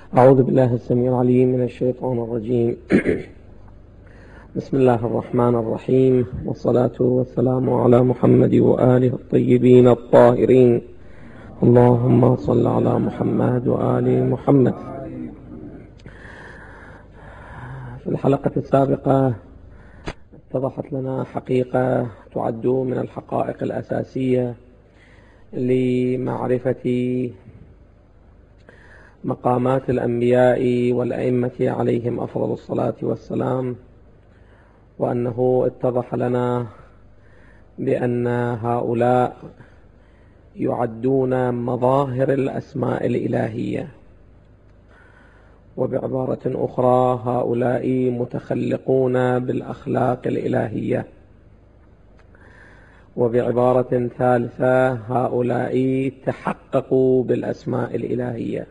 أعوذ بالله السميع العليم من الشيطان الرجيم. بسم الله الرحمن الرحيم، والصلاة والسلام على محمد وآله الطيبين الطاهرين. اللهم صل على محمد وآل محمد. في الحلقة السابقة اتضحت لنا حقيقة تعد من الحقائق الأساسية لمعرفة مقامات الأنبياء والأئمة عليهم أفضل الصلاة والسلام، وأنه اتضح لنا بأن هؤلاء يعدون مظاهر الأسماء الإلهية، وبعبارة أخرى هؤلاء متخلقون بالأخلاق الإلهية، وبعبارة ثالثة هؤلاء تحققوا بالأسماء الإلهية.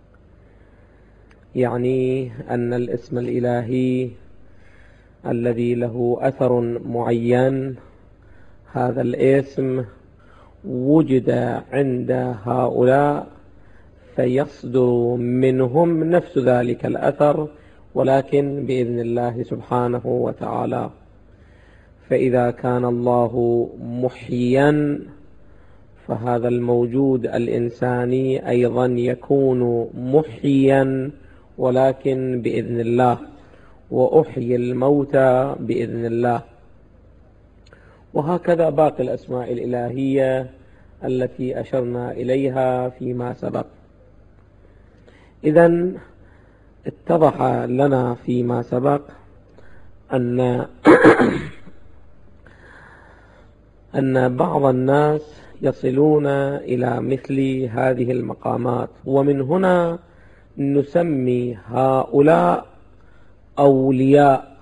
يعني أن الاسم الإلهي الذي له أثر معين، هذا الاسم وجد عند هؤلاء فيصدر منهم نفس ذلك الأثر، ولكن بإذن الله سبحانه وتعالى. فإذا كان الله محيا فهذا الموجود الإنساني أيضا يكون محيا، ولكن بإذن الله، وأحيي الموتى بإذن الله. وهكذا باقي الأسماء الإلهية التي أشرنا إليها فيما سبق. إذن اتضح لنا فيما سبق أن بعض الناس يصلون إلى مثل هذه المقامات، ومن هنا نسمي هؤلاء أولياء.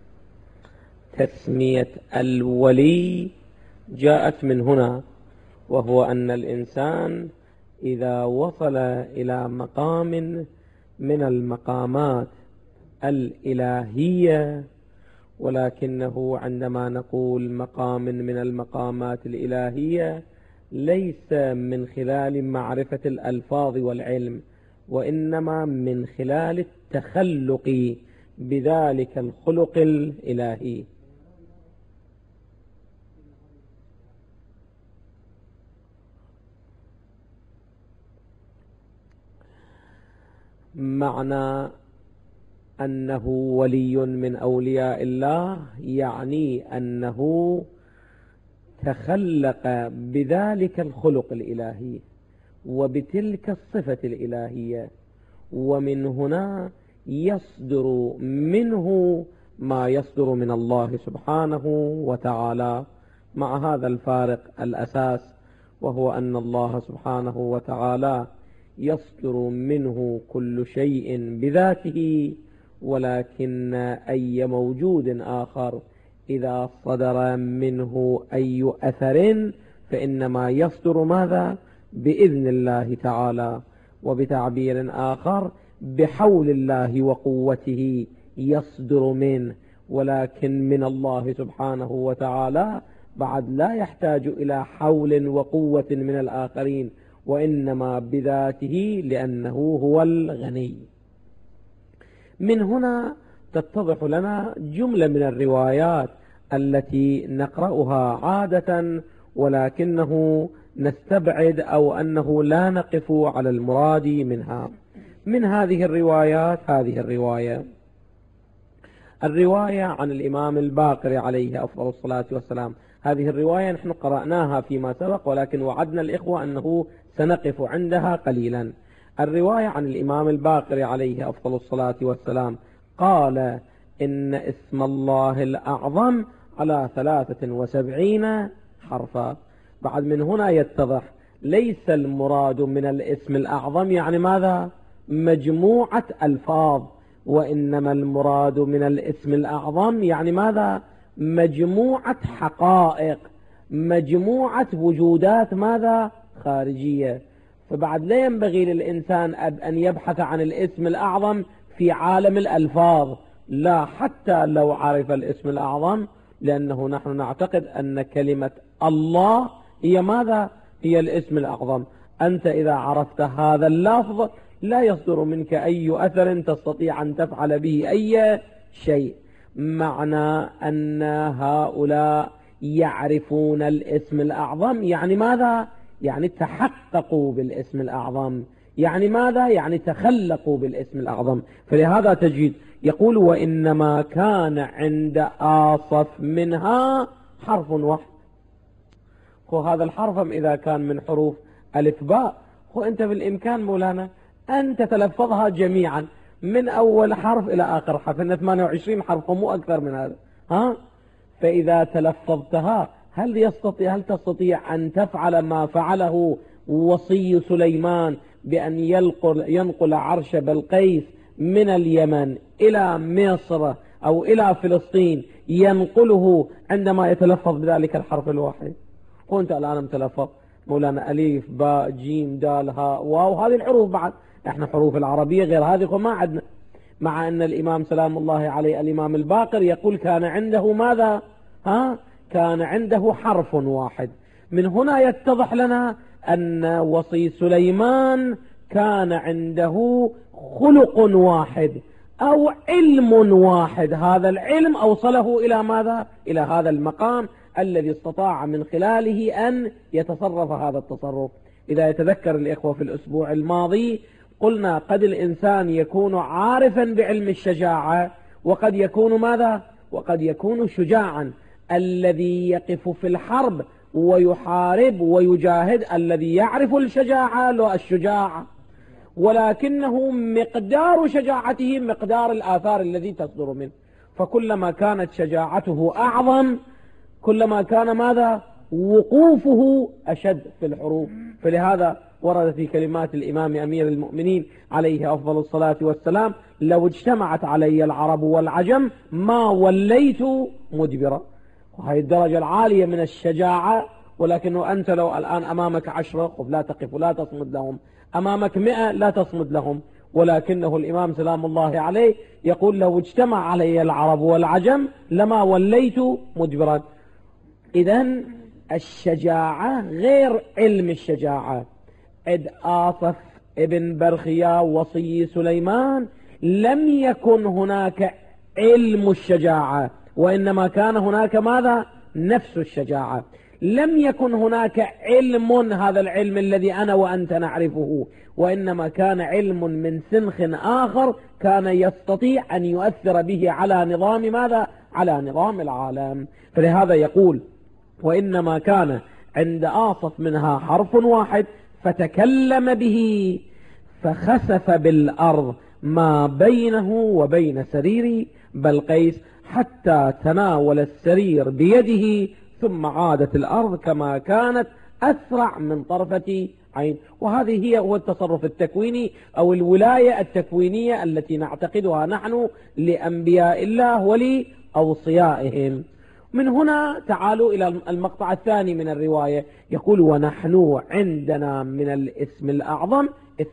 تسمية الولي جاءت من هنا، وهو أن الإنسان إذا وصل إلى مقام من المقامات الإلهية، ولكنه عندما نقول مقام من المقامات الإلهية ليس من خلال معرفة الألفاظ والعلم، وإنما من خلال التخلق بذلك الخلق الإلهي. معنى أنه ولي من أولياء الله يعني أنه تخلق بذلك الخلق الإلهي وبتلك الصفة الإلهية، ومن هنا يصدر منه ما يصدر من الله سبحانه وتعالى، مع هذا الفارق الأساس، وهو أن الله سبحانه وتعالى يصدر منه كل شيء بذاته، ولكن أي موجود آخر إذا صدر منه أي أثر فإنما يصدر ماذا؟ بإذن الله تعالى، وبتعبير آخر بحول الله وقوته يصدر منه، ولكن من الله سبحانه وتعالى بعد لا يحتاج إلى حول وقوة من الآخرين، وإنما بذاته لأنه هو الغني. من هنا تتضح لنا جملة من الروايات التي نقرأها عادة، ولكنه نستبعد أو أنه لا نقف على المراد منها. من هذه الروايات هذه الرواية عن الإمام الباقر عليه أفضل الصلاة والسلام. هذه الرواية نحن قرأناها فيما سبق، ولكن وعدنا الإخوة أنه سنقف عندها قليلا. الرواية عن الإمام الباقر عليه أفضل الصلاة والسلام قال إن اسم الله الأعظم على 73 حرفا. بعد من هنا يتضح ليس المراد من الاسم الأعظم يعني ماذا؟ مجموعة ألفاظ، وإنما المراد من الاسم الأعظم يعني ماذا؟ مجموعة حقائق، مجموعة وجودات ماذا؟ خارجية. فبعد لا ينبغي للإنسان أن يبحث عن الاسم الأعظم في عالم الألفاظ، لا، حتى لو عرف الاسم الأعظم، لأنه نحن نعتقد أن كلمة الله هي ماذا؟ هي الاسم الأعظم. أنت إذا عرفت هذا اللفظ لا يصدر منك أي أثر تستطيع أن تفعل به أي شيء. معنى أن هؤلاء يعرفون الاسم الأعظم يعني ماذا؟ يعني تحققوا بالاسم الأعظم. يعني ماذا؟ يعني تخلقوا بالاسم الأعظم. فلهذا تجد يقول وإنما كان عند آصف منها حرف واحد. وهذا الحرف إذا كان من حروف ألف باء، وأنت بالإمكان مولانا أن تتلفظها جميعا من أول حرف إلى آخر حرف، إن 28 حرف ومو أكثر من هذا. فإذا تلفظتها هل تستطيع أن تفعل ما فعله وصي سليمان بأن ينقل عرش بلقيس من اليمن إلى مصر أو إلى فلسطين، ينقله عندما يتلفظ بذلك الحرف الواحد؟ وأنت الآن متلفظ مولانا أليف باء جيم دال هاء واو، هذه الحروف بعد احنا حروف العربية غير هذه وما عندنا. مع أن الإمام سلام الله عليه الإمام الباقر يقول كان عنده ماذا؟ كان عنده حرف واحد. من هنا يتضح لنا أن وصي سليمان كان عنده خلق واحد أو علم واحد. هذا العلم أوصله إلى ماذا؟ إلى هذا المقام الذي استطاع من خلاله أن يتصرف هذا التصرف. إذا يتذكر الإخوة في الأسبوع الماضي قلنا قد الإنسان يكون عارفا بعلم الشجاعة وقد يكون ماذا؟ وقد يكون شجاعا. الذي يقف في الحرب ويحارب ويجاهد الذي يعرف الشجاعة لا الشجاع، ولكنه مقدار شجاعته مقدار الآثار الذي تصدر منه. فكلما كانت شجاعته أعظم كلما كان ماذا؟ وقوفه أشد في الحروب. فلهذا ورد في كلمات الإمام أمير المؤمنين عليه أفضل الصلاة والسلام لو اجتمعت علي العرب والعجم ما وليت مدبرا. وهي الدرجة العالية من الشجاعة. ولكنه أنت لو الآن أمامك 10 لا تقف ولا تصمد لهم، أمامك 100 لا تصمد لهم. ولكنه الإمام سلام الله عليه يقول لو اجتمع علي العرب والعجم لما وليت مدبرا. إذن الشجاعة غير علم الشجاعة. إذ آصف ابن برخيا وصي سليمان لم يكن هناك علم الشجاعة، وإنما كان هناك ماذا؟ نفس الشجاعة. لم يكن هناك علم، هذا العلم الذي أنا وأنت نعرفه، وإنما كان علم من سنخ آخر كان يستطيع أن يؤثر به على نظام ماذا؟ على نظام العالم. فلهذا يقول وإنما كان عند آصف منها حرف واحد فتكلم به فخسف بالأرض ما بينه وبين سرير بلقيس حتى تناول السرير بيده ثم عادت الأرض كما كانت أسرع من طرفة عين. وهذه هو التصرف التكويني أو الولاية التكوينية التي نعتقدها نحن لأنبياء الله ولأوصيائهم. من هنا تعالوا إلى المقطع الثاني من الرواية. يقول ونحن عندنا من الاسم الأعظم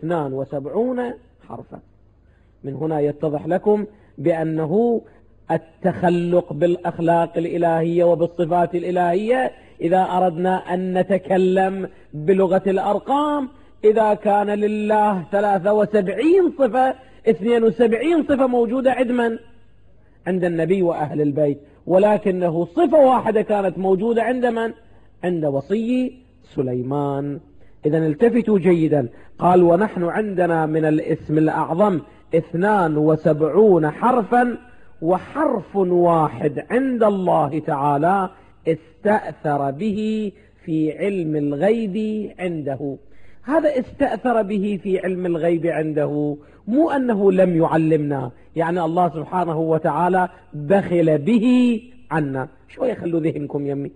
72 حرفا. من هنا يتضح لكم بأنه التخلق بالأخلاق الإلهية وبالصفات الإلهية إذا أردنا أن نتكلم بلغة الأرقام، إذا كان لله 73 صفة 72 صفة موجودة عند عند النبي وأهل البيت، ولكنه صفة واحدة كانت موجودة عند من؟ عند وصي سليمان. إذن التفتوا جيدا. قال ونحن عندنا من الاسم الأعظم 72 حرفا وحرف واحد عند الله تعالى استأثر به في علم الغيب عنده. هذا استأثر به في علم الغيب عنده، مو أنه لم يعلمنا، يعني الله سبحانه وتعالى بخل به عنا. شوية خلوا ذهنكم يمي.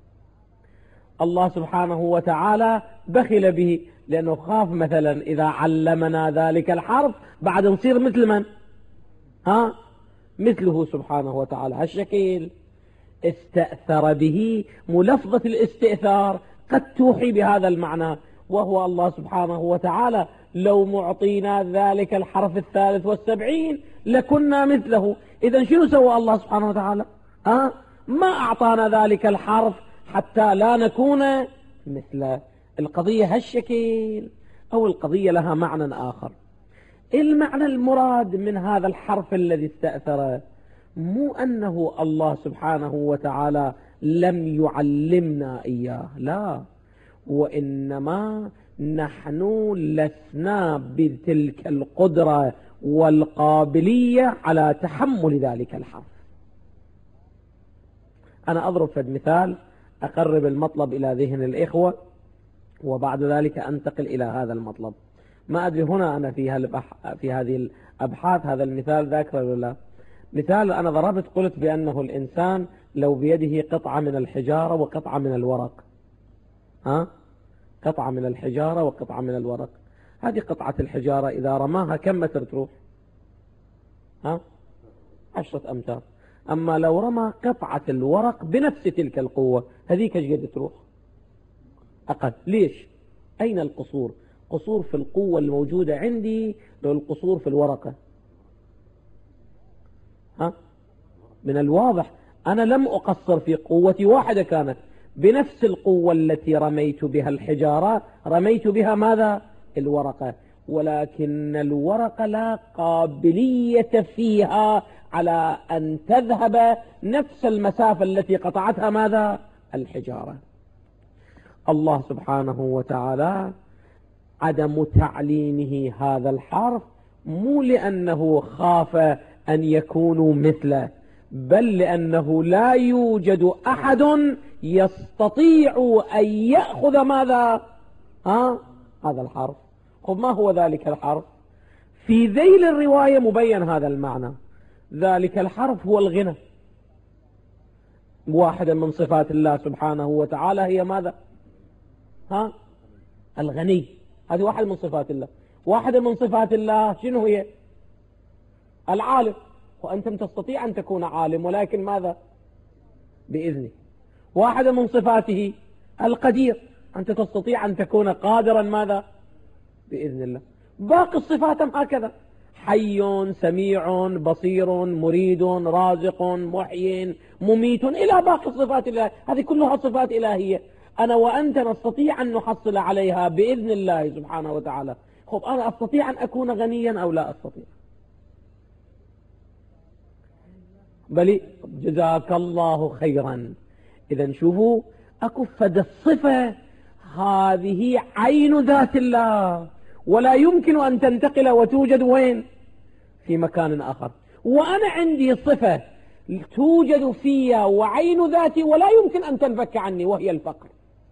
الله سبحانه وتعالى بخل به لأنه خاف مثلا إذا علمنا ذلك الحرف بعد نصير مثل من؟ مثله سبحانه وتعالى. هالشكل استأثر به، ملفظة الاستئثار قد توحي بهذا المعنى، وهو الله سبحانه وتعالى لو معطينا ذلك الحرف 73 لكنا مثله. إذن شنو سوى الله سبحانه وتعالى؟ ما أعطانا ذلك الحرف حتى لا نكون مثله. القضية هالشكل أو القضية لها معنى آخر؟ المعنى المراد من هذا الحرف الذي استأثر مو أنه الله سبحانه وتعالى لم يعلمنا إياه، لا، وإنما نحن لسنا بتلك القدرة والقابلية على تحمل ذلك الحرف. أنا أضرب فد مثال أقرب المطلب إلى ذهن الإخوة، وبعد ذلك أنتقل إلى هذا المطلب. ما أدري هنا أنا في هذه الأبحاث هذا المثال ذاكر ولا لا. مثال أنا ضربت قلت بأنه الإنسان لو بيده قطعة من الحجارة وقطعة من الورق، قطعة من الحجارة وقطعة من الورق، هذه قطعة الحجارة إذا رماها كم متر تروح؟ 10 أمتار. أما لو رمى قطعة الورق بنفس تلك القوة هذيك ايش قد تروح؟ أقل. ليش؟ أين القصور؟ قصور في القوة الموجودة عندي لو القصور في الورقة. من الواضح أنا لم أقصر في قوتي واحدة، كانت بنفس القوة التي رميت بها الحجارة رميت بها ماذا؟ الورقة، ولكن الورقة لا قابلية فيها على أن تذهب نفس المسافة التي قطعتها ماذا؟ الحجارة. الله سبحانه وتعالى عدم تعليمه هذا الحرف مو لأنه خاف أن يكونوا مثله، بل لأنه لا يوجد أحد يستطيع أن يأخذ ماذا؟ هذا الحرف. خب ما هو ذلك الحرف؟ في ذيل الرواية مبين هذا المعنى. ذلك الحرف هو الغنى. واحدة من صفات الله سبحانه وتعالى هي ماذا؟ الغني. هذه واحدة من صفات الله. واحدة من صفات الله شنو هي؟ العالم. وأنتم تستطيع أن تكون عالم، ولكن ماذا؟ بإذنه. واحدة من صفاته القدير، أنت تستطيع أن تكون قادرا ماذا؟ بإذن الله. باقي الصفات هكذا: حي، سميع، بصير، مريد، رازق، محيي، مميت، إلى باقي الصفات الله. هذه كلها صفات إلهية، أنا وأنت نستطيع أن نحصل عليها بإذن الله سبحانه وتعالى. خب أنا أستطيع أن أكون غنيا أو لا أستطيع؟ بل جزاك الله خيرا. إذا شوفوا أكفد الصفة هذه عين ذات الله، ولا يمكن أن تنتقل وتوجد وين؟ في مكان آخر. وأنا عندي صفة توجد فيها وعين ذاتي ولا يمكن أن تنفك عني، وهي الفقر.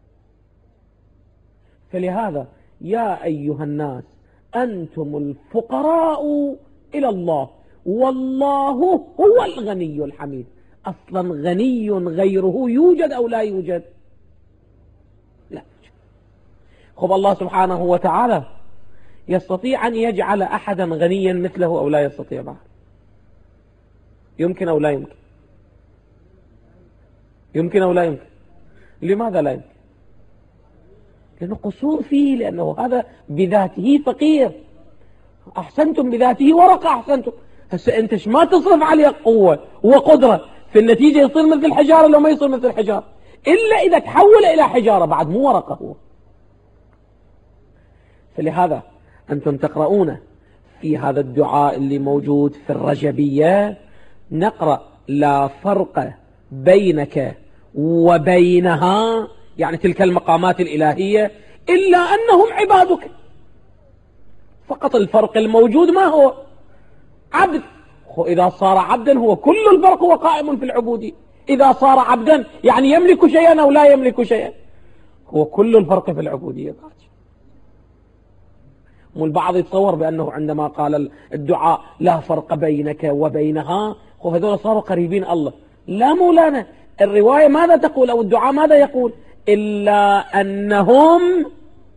فلهذا يا أيها الناس أنتم الفقراء إلى الله والله هو الغني الحميد. أصلا غني غيره يوجد أو لا يوجد؟ لا يوجد. خب الله سبحانه وتعالى يستطيع أن يجعل أحدا غنيا مثله أو لا يستطيع بعد؟ يمكن أو لا يمكن؟ يمكن أو لا يمكن؟ لماذا لا يمكن؟ لأنه قصور فيه، لأنه هذا بذاته فقير. أحسنتم بذاته ورقة، أحسنتم. هسه أنت ما تصرف عليه قوة وقدرة، في النتيجة يصير مثل الحجارة لو ما يصير مثل الحجارة، إلا إذا تحول إلى حجارة بعد، مو ورقة هو. فلهذا أنتم تقرؤون في هذا الدعاء اللي موجود في الرجبية، نقرأ لا فرق بينك وبينها، يعني تلك المقامات الإلهية، إلا أنهم عبادك. فقط الفرق الموجود ما هو؟ عبد. إذا صار عبدا هو كل الفرق هو قائم في العبودية. إذا صار عبدا يعني يملك شيئا أو لا يملك شيئا، هو كل الفرق في العبودية. والبعض يتصور بأنه عندما قال الدعاء لا فرق بينك وبينها وهذول صاروا قريبين الله. لا مولانا، الرواية ماذا تقول أو الدعاء ماذا يقول؟ إلا أنهم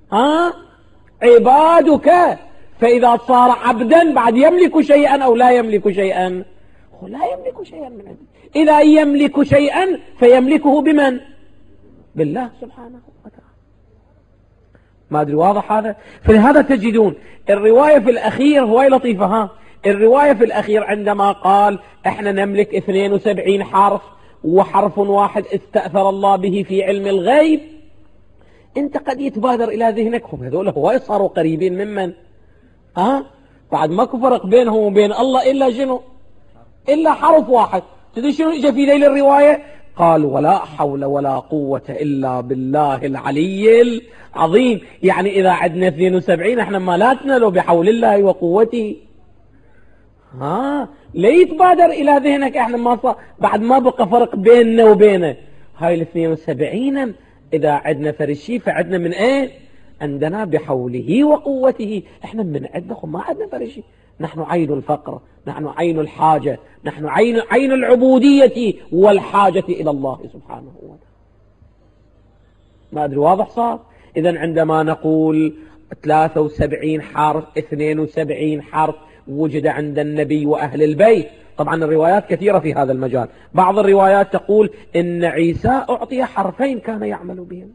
عبادك. فإذا صار عبدا بعد يملك شيئا أو لا يملك شيئا؟ هو لا يملك شيئا من عنده. إذا يملك شيئا فيملكه بمن؟ بالله سبحانه وتعالى. ما أدري واضح هذا؟ فلهذا تجدون الرواية في الأخير هواي لطيفة. الرواية في الأخير عندما قال احنا نملك 72 حرف وحرف واحد استأثر الله به في علم الغيب، انت قد يتبادر إلى ذهنك هذول هواي صاروا قريبين ممن؟ بعد ماكو فرق بينهم وبين الله إلا شنو؟ إلا حرف واحد. تدري شنو إجا في ذيل الرواية؟ قال ولا حول ولا قوة إلا بالله العلي العظيم. يعني إذا عدنا 72 احنا مالاتنا لو بحول الله وقوته. لا يتبادر إلى ذهنك احنا ما صار بعد ما بقى فرق بيننا وبينه. هاي ال 72 إذا عدنا فرشي فعدنا من ايه؟ عندنا بحوله وقوته. احنا من عدنا ما عدنا فرشي. نحن عين الفقر، نحن عين الحاجة، نحن عين العبودية والحاجة إلى الله سبحانه وتعالى. ما أدري واضح صار؟ إذن عندما نقول 73 حرف 72 حرف وجد عند النبي وأهل البيت. طبعا الروايات كثيرة في هذا المجال. بعض الروايات تقول إن عيسى أعطي حرفين كان يعمل بهم.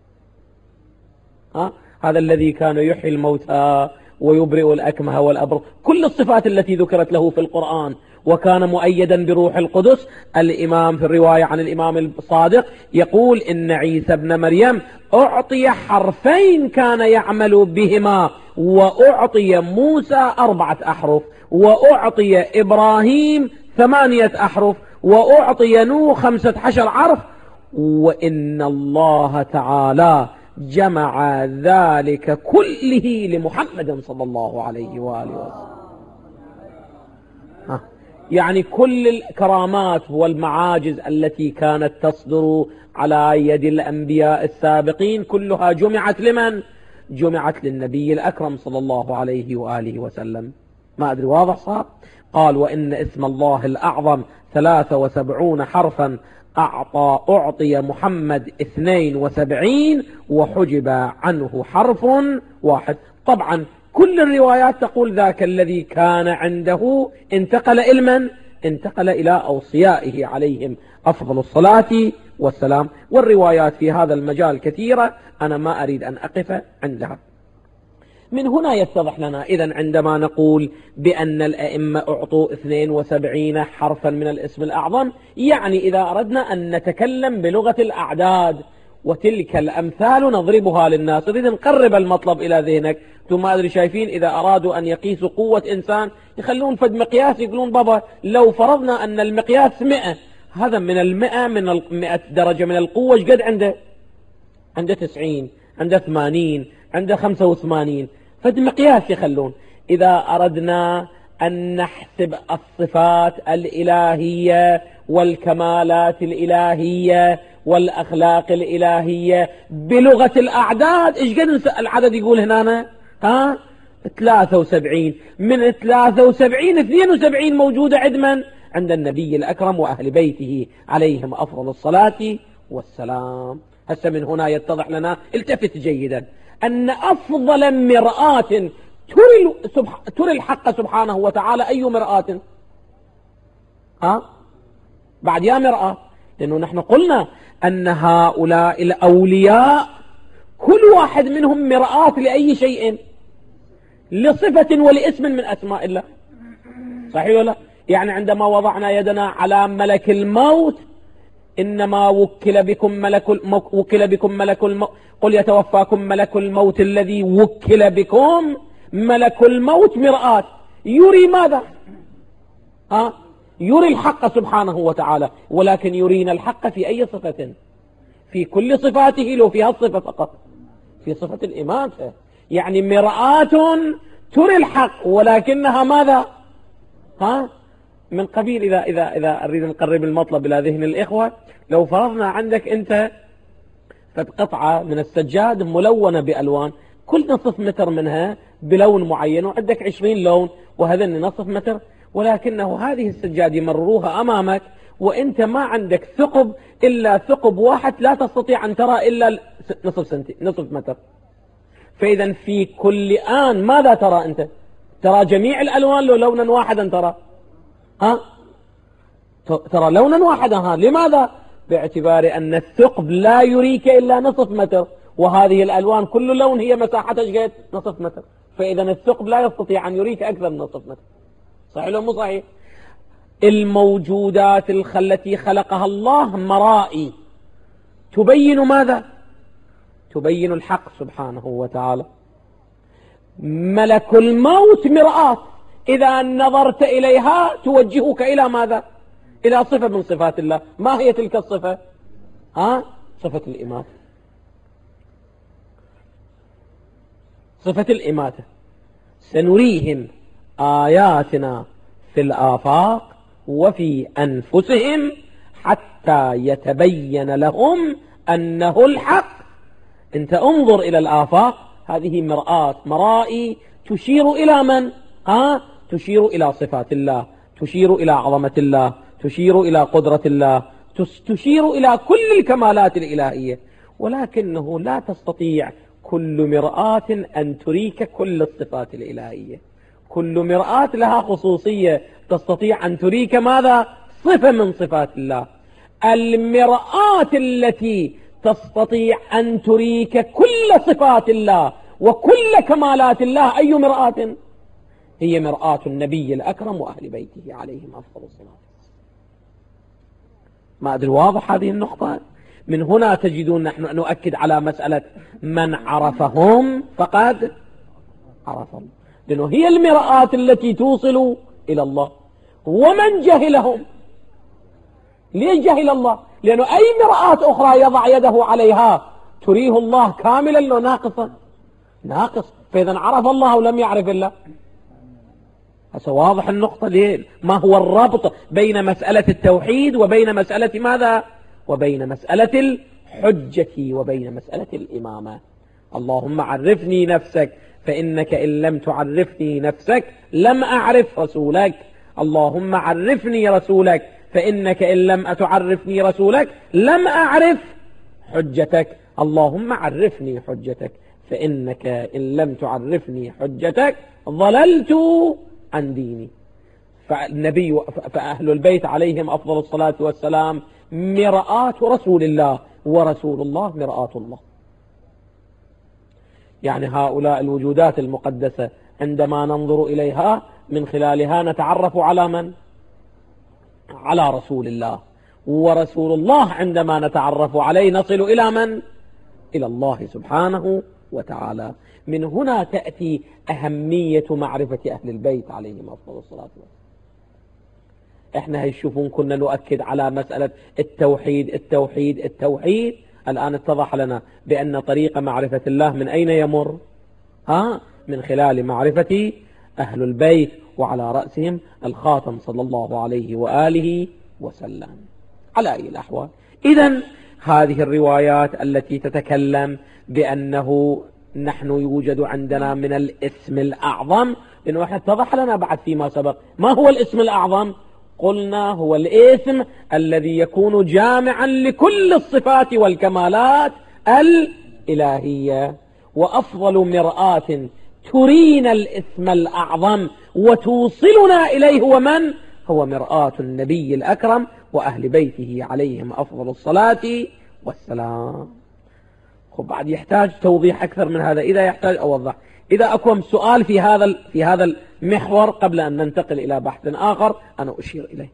هذا الذي كان يحيي الموتى ويبرئ الأكمه والأبرص، كل الصفات التي ذكرت له في القرآن، وكان مؤيدا بروح القدس. الإمام في الرواية عن الإمام الصادق يقول إن عيسى ابن مريم أعطي حرفين كان يعمل بهما، وأعطي موسى 4 أحرف، وأعطي إبراهيم 8 أحرف، وأعطي نوح 15 حرف، وإن الله تعالى جمع ذلك كله لمحمد صلى الله عليه وآله وسلم. يعني كل الكرامات والمعاجز التي كانت تصدر على يد الأنبياء السابقين كلها جمعت لمن؟ جمعت للنبي الأكرم صلى الله عليه وآله وسلم. ما أدري واضح صار؟ قال وإن اسم الله الأعظم 73 حرفا أعطي محمد 72 وحجب عنه حرف واحد. طبعا كل الروايات تقول ذاك الذي كان عنده انتقل إلى من؟ انتقل إلى أوصيائه عليهم أفضل الصلاة والسلام. والروايات في هذا المجال كثيرة، أنا ما أريد أن أقف عندها. من هنا يتضح لنا إذن عندما نقول بأن الأئمة أعطوا 72 حرفا من الاسم الأعظم، يعني إذا أردنا أن نتكلم بلغة الأعداد وتلك الأمثال نضربها للناس. إذن نقرب المطلب إلى ذهنك. ثم ما أدري شايفين إذا أرادوا أن يقيسوا قوة إنسان يخلون فد مقياس، يقولون بابا لو فرضنا أن المقياس 100، هذا من 100 من 100 درجة من القوة قد عنده 90، عنده 80، عنده 85، فد مقياس يخلون. إذا أردنا أن نحسب الصفات الإلهية والكمالات الإلهية والأخلاق الإلهية بلغة الأعداد، إيش قد العدد يقول هنا؟ 73. من 73 72 موجودة عندما عند النبي الأكرم وأهل بيته عليهم أفضل الصلاة والسلام. هسه من هنا يتضح لنا، التفت جيدا، أن أفضل مرآة تري الحق سبحانه وتعالى أي مرآة؟ بعد يا مرآة، لأنه نحن قلنا أن هؤلاء الأولياء كل واحد منهم مرآة لأي شيء، لصفة ولاسم من أسماء الله. صحيح ولا؟ يعني عندما وضعنا يدنا على ملك الموت، إنما وكل بكم ملك الموت، قل يتوفاكم ملك الموت الذي وكل بكم. ملك الموت مرآة يري ماذا؟ يري الحق سبحانه وتعالى، ولكن يرينا الحق في أي صفة؟ في كل صفاته، لو في هالصفة فقط، في صفة الإمامة. يعني مرآة تري الحق، ولكنها ماذا؟ من قبيل إذا أريد نقرب المطلب إلى ذهن الإخوة، لو فرضنا عندك أنت قطعة من السجاد ملونة بألوان، كل نصف متر منها بلون معين، وعندك 20 لون وهذا نصف متر، ولكنه هذه السجاد يمرروها أمامك وأنت ما عندك ثقب إلا ثقب واحد، لا تستطيع أن ترى إلا نصف متر. فإذا في كل آن ماذا ترى أنت؟ ترى جميع الألوان لو لونا واحدا ترى؟ ترى لونا واحدا. لماذا؟ باعتبار أن الثقب لا يريك إلا نصف متر، وهذه الألوان كل لون هي مساحتها نصف متر، فإذا الثقب لا يستطيع أن يريك أكثر من نصف متر. صحيح ولا مو صحيح؟ الموجودات التي خلقها الله مرائي تبين ماذا؟ تبين الحق سبحانه وتعالى. ملك الموت مرآة، إذا نظرت إليها توجهك إلى ماذا؟ إلى صفة من صفات الله. ما هي تلك الصفة؟ صفة الإماتة. صفة الإماتة. سنريهم آياتنا في الآفاق وفي أنفسهم حتى يتبين لهم أنه الحق. أنت انظر إلى الآفاق، هذه مرآة، مرائي تشير إلى من؟ تشير إلى صفات الله، تشير إلى عظمة الله، تشير إلى قدرة الله، تشير إلى كل الكمالات الإلهية. ولكنه لا تستطيع كل مرآة أن تريك كل الصفات الإلهية. كل مرآة لها خصوصية، تستطيع أن تريك ماذا؟ صفة من صفات الله. المرآة التي تستطيع أن تريك كل صفات الله وكل كمالات الله أي مرآة؟ هي مرآة النبي الأكرم وأهل بيته عليهم أفضل الصلاة. ما أدري واضح هذه النقطة؟ من هنا تجدون نحن نؤكد على مسألة من عرفهم فقد عرف الله، لأنه هي المرآة التي توصل إلى الله. ومن جهلهم، ليش جهل الله؟ لأنه أي مرآة أخرى يضع يده عليها تريه الله كاملا لو ناقصا؟ ناقص. فإذا عرف الله ولم يعرف الله. هذا واضح النقطة. ليه؟ ما هو الربط بين مسألة التوحيد وبين مسألة ماذا؟ وبين مسألة الحجة وبين مسألة الإمامة. اللهم عرفني نفسك فإنك إن لم تعرفني نفسك لم أعرف رسولك. اللهم عرفني رسولك فإنك إن لم تعرفني رسولك لم أعرف حجتك. اللهم عرفني حجتك فإنك إن لم تعرفني حجتك ضللت عن ديني. فأهل البيت عليهم أفضل الصلاة والسلام مرآة رسول الله، ورسول الله مرآة الله. يعني هؤلاء الوجودات المقدسة عندما ننظر إليها من خلالها نتعرف على من؟ على رسول الله. ورسول الله عندما نتعرف عليه نصل إلى من؟ إلى الله سبحانه وتعالى. من هنا تأتي أهمية معرفة أهل البيت عليهم أفضل الصلاة والسلام. احنا هيشوفون كنا نؤكد على مسألة التوحيد التوحيد التوحيد. الآن اتضح لنا بأن طريق معرفة الله من أين يمر؟ من خلال معرفة أهل البيت، وعلى رأسهم الخاتم صلى الله عليه وآله وسلم. على أي الأحوال، إذن هذه الروايات التي تتكلم بأنه نحن يوجد عندنا من الاسم الأعظم، لأنه احنا اتضح لنا بعد فيما سبق ما هو الاسم الأعظم. قلنا هو الاسم الذي يكون جامعا لكل الصفات والكمالات الإلهية. وأفضل مرآة ترينا الاسم الأعظم وتوصلنا إليه هو من؟ هو مرآة النبي الأكرم وأهل بيته عليهم أفضل الصلاة والسلام. بعد يحتاج توضيح أكثر من هذا، إذا يحتاج أوضح. إذا أكون سؤال في هذا المحور قبل أن ننتقل إلى بحث آخر أنا أشير إليه.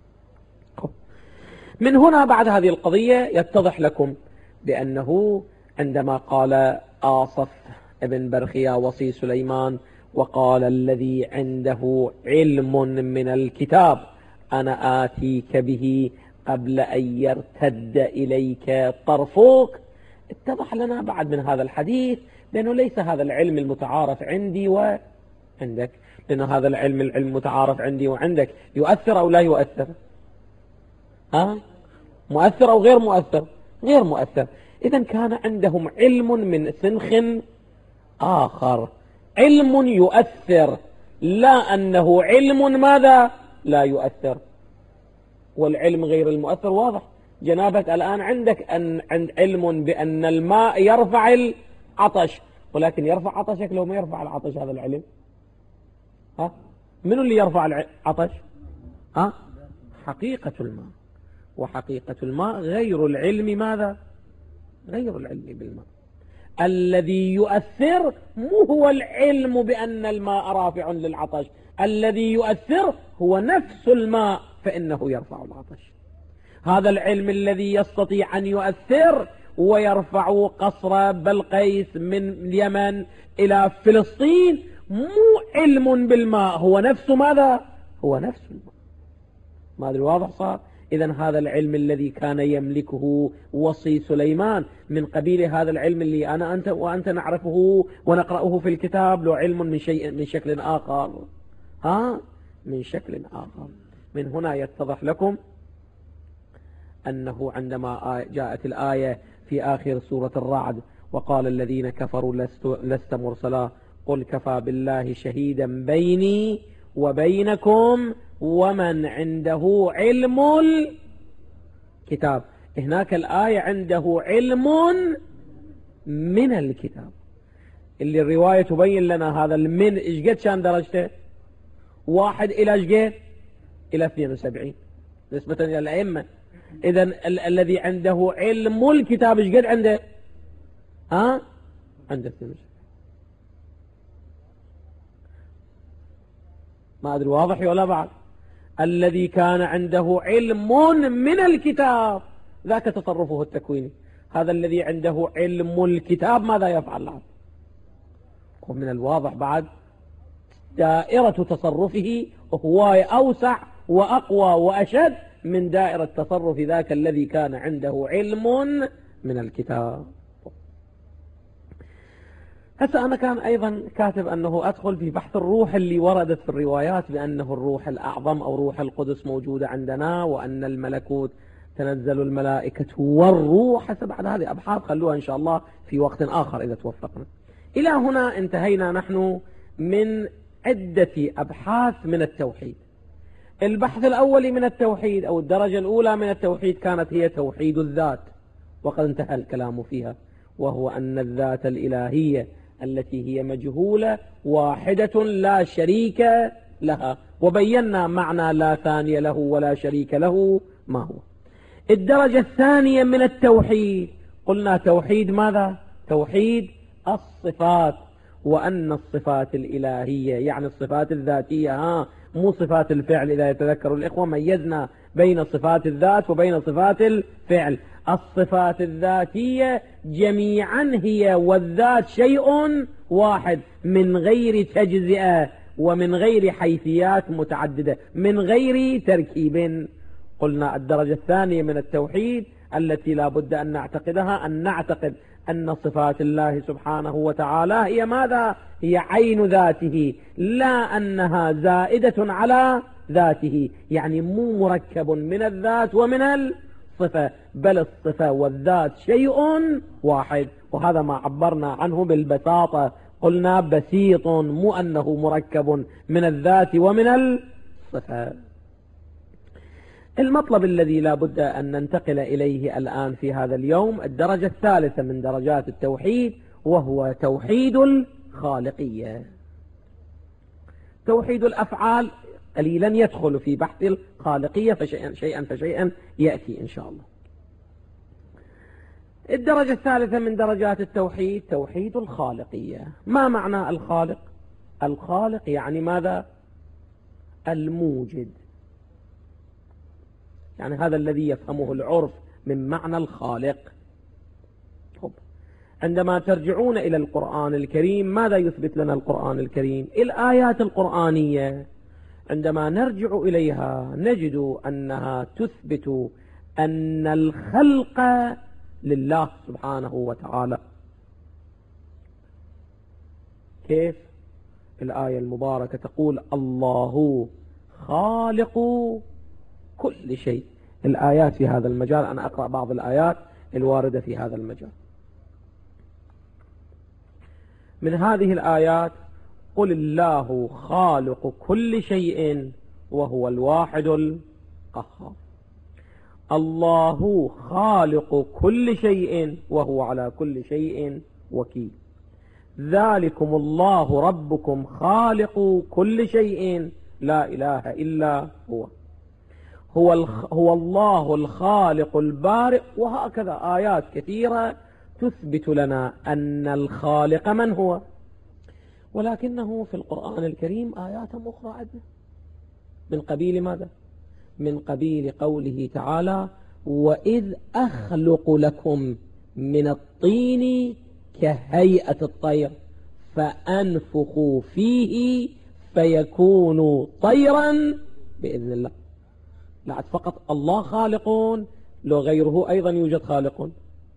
من هنا بعد هذه القضية يتضح لكم بأنه عندما قال آصف ابن برخيا وصي سليمان وقال الذي عنده علم من الكتاب أنا آتيك به قبل أن يرتد إليك طرفك، اتضح لنا بعد من هذا الحديث لأنه ليس هذا العلم المتعارف عندي وعندك، لأنه هذا العلم المتعارف عندي وعندك يؤثر أو لا يؤثر؟ مؤثر أو غير مؤثر؟ غير مؤثر. إذن كان عندهم علم من سنخ آخر، علم يؤثر، لا أنه علم ماذا؟ لا يؤثر. والعلم غير المؤثر واضح. جنابك الآن عندك عند علم بأن الماء يرفع العطش، ولكن يرفع عطشك لو ما يرفع العطش هذا العلم؟ من اللي يرفع العطش؟ حقيقة الماء. وحقيقة الماء غير العلم ماذا؟ غير العلم بالماء. الذي يؤثر مو هو العلم بأن الماء رافع للعطش، الذي يؤثر هو نفس الماء فإنه يرفع العطش. هذا العلم الذي يستطيع أن يؤثر ويرفعوا قصر بلقيس من اليمن إلى فلسطين مو علم بالماء، هو نفسه ماذا؟ هو نفسه الماء. ما أدري واضح صار؟ إذن هذا العلم الذي كان يملكه وصي سليمان من قبيل هذا العلم اللي أنا أنت وأنت نعرفه ونقرأه في الكتاب، له علم من شيء من شكل آخر، من شكل آخر. من هنا يتضح لكم أنه عندما جاءت الآية في آخر سورة الرعد وقال الذين كفروا لست مرسلا قل كفى بالله شهيدا بيني وبينكم ومن عنده علم الكتاب، هناك الآية عنده علم من الكتاب، اللي الرواية تبين لنا هذا المن إيش قد كان درجته؟ 1 إلى إيش قد؟ إلى 72 نسبة إلى الأئمة. إذن الذي عنده علم الكتاب إيش قد عنده؟ عنده 72. ما أدري واضح ولا بعد؟ الذي كان عنده علم من الكتاب ذاك تصرفه التكويني، هذا الذي عنده علم الكتاب ماذا يفعل له؟ ومن الواضح بعد دائرة تصرفه هو أوسع وأقوى وأشد من دائرة تصرف ذاك الذي كان عنده علم من الكتاب. هسه أنا كان أيضا كاتب أنه أدخل في بحث الروح اللي وردت في الروايات بأنه الروح الأعظم أو روح القدس موجودة عندنا، وأن الملكوت تنزل الملائكة والروح. هسه بعد هذه أبحاث خلوها إن شاء الله في وقت آخر إذا توفقنا. إلى هنا انتهينا نحن من عدة أبحاث من التوحيد. البحث الأول من التوحيد أو الدرجة الأولى من التوحيد كانت هي توحيد الذات، وقد انتهى الكلام فيها، وهو أن الذات الإلهية التي هي مجهولة واحدة لا شريك لها، وبينا معنى لا ثاني له ولا شريك له ما هو. الدرجة الثانية من التوحيد قلنا توحيد ماذا؟ توحيد الصفات، وأن الصفات الإلهية يعني الصفات الذاتية مو صفات الفعل. إذا يتذكر الإخوة ميزنا بين صفات الذات وبين صفات الفعل. الصفات الذاتية جميعا هي والذات شيء واحد من غير تجزئة ومن غير حيثيات متعددة من غير تركيب. قلنا الدرجة الثانية من التوحيد التي لا بد أن نعتقدها، أن نعتقد أن صفات الله سبحانه وتعالى هي ماذا؟ هي عين ذاته، لا أنها زائدة على ذاته، يعني مو مركب من الذات ومن الصفة، بل الصفة والذات شيء واحد. وهذا ما عبرنا عنه بالبساطة، قلنا بسيط، مو أنه مركب من الذات ومن الصفة. المطلب الذي لا بد أن ننتقل إليه الآن في هذا اليوم الدرجة الثالثة من درجات التوحيد، وهو توحيد الخالقية. توحيد الأفعال قليلا يدخل في بحث الخالقية، فشيئا فشيئا يأتي إن شاء الله. الدرجة الثالثة من درجات التوحيد توحيد الخالقية. ما معنى الخالق؟ الخالق يعني ماذا؟ الموجد، يعني هذا الذي يفهمه العرف من معنى الخالق. عندما ترجعون إلى القرآن الكريم ماذا يثبت لنا القرآن الكريم؟ الآيات القرآنية عندما نرجع إليها نجد أنها تثبت أن الخلق لله سبحانه وتعالى. كيف؟ الآية المباركة تقول الله خالق كل شيء. الآيات في هذا المجال أنا أقرأ بعض الآيات الواردة في هذا المجال. من هذه الآيات قل الله خالق كل شيء وهو الواحد القهار. الله خالق كل شيء وهو على كل شيء وكيل. ذلكم الله ربكم خالق كل شيء لا إله إلا هو. هو الله الخالق البارئ. وهكذا آيات كثيرة تثبت لنا أن الخالق من هو. ولكنه في القرآن الكريم آيات أخرى عدة من قبيل ماذا؟ من قبيل قوله تعالى وإذ أخلق لكم من الطين كهيئة الطير فأنفخوا فيه فيكون طيرا بإذن الله. لا فقط الله خالق، لو غيره أيضا يوجد خالق.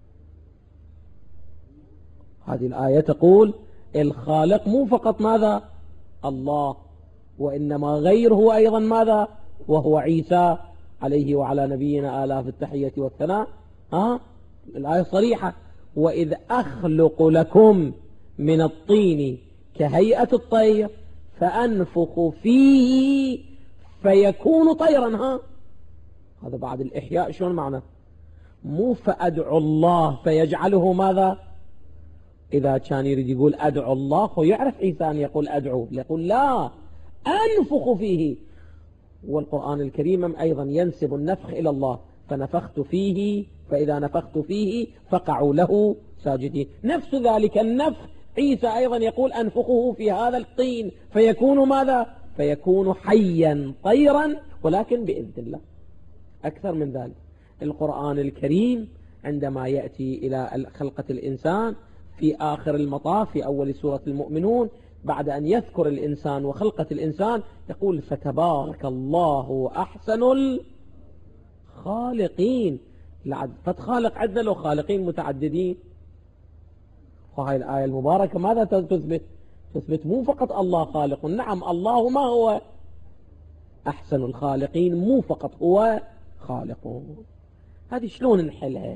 هذه الآية تقول الخالق مو فقط ماذا؟ الله، وإنما غيره أيضا ماذا؟ وهو عيسى عليه وعلى نبينا آلاف التحية والثناء. الآية صريحة: وإذ أخلق لكم من الطين كهيئة الطير فأنفخ فيه فيكون طيرا. هذا بعد الإحياء شلون معنى؟ مو فأدعو الله فيجعله ماذا؟ إذا كان يريد يقول أدعو الله هو يعرف عيسى أن يقول أدعو، يقول لا أنفخ فيه. والقرآن الكريم أيضا ينسب النفخ إلى الله: فنفخت فيه فإذا نفخت فيه فقعوا له ساجدين. نفس ذلك النفخ عيسى أيضا يقول أنفخه في هذا الطين فيكون ماذا؟ فيكون حيا طيرا، ولكن بإذن الله. أكثر من ذلك القرآن الكريم عندما يأتي إلى خلقة الإنسان في آخر المطاف في أول سورة المؤمنون، بعد أن يذكر الإنسان وخلقة الإنسان يقول: فتبارك الله أحسن الخالقين. فتخالق عندنا لو خالقين متعددين. وهذه الآية المباركة ماذا تثبت؟ تثبت مو فقط الله خالق، نعم الله ما هو أحسن الخالقين، مو فقط هو خالق. هذه شلون نحلها؟